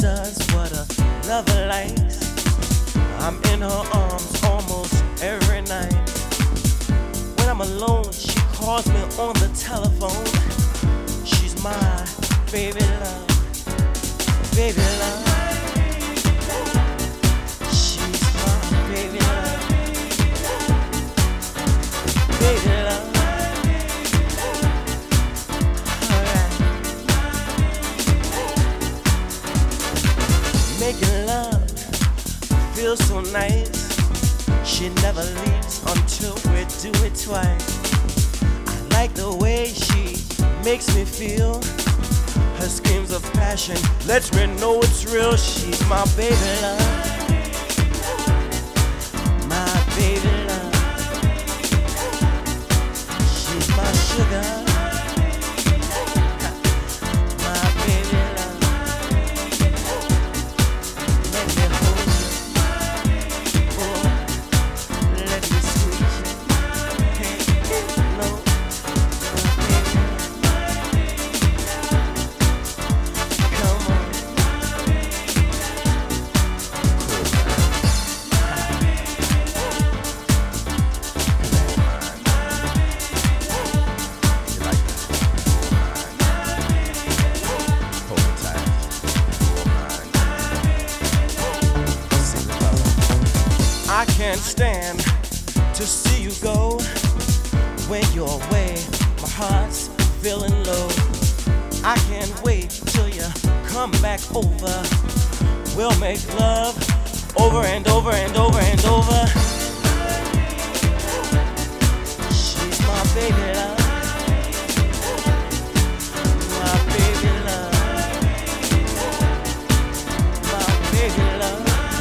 does what a lover likes. I'm in her arms almost every night. When I'm alone, she calls me on the telephone. She's my baby love, baby love. She's my baby love, baby love. Making love feels so nice. She never leaves until we do it twice. I like the way she makes me feel. Her screams of passion lets me know it's real. She's my baby love, my baby love. She's my sugar. I can't stand to see you go. When you're away, my heart's feeling low. I can't wait till you come back over. We'll make love over and over and over and over. She's my baby love, my baby love, my baby love.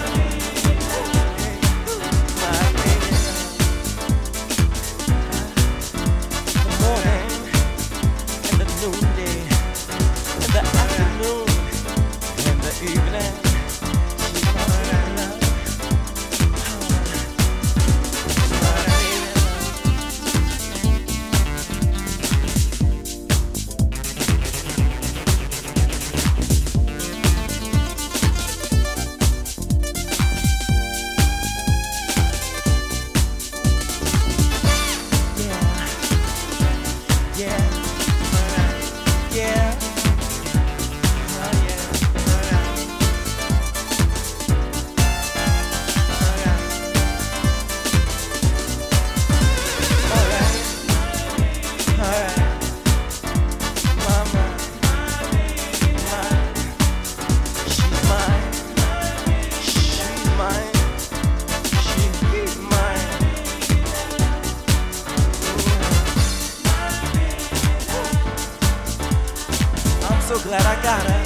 So glad I got her.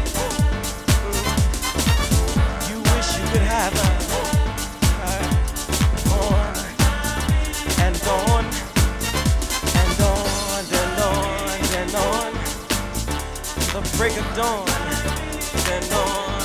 You wish you could have her. On and on and on and on and on. The break of dawn and on.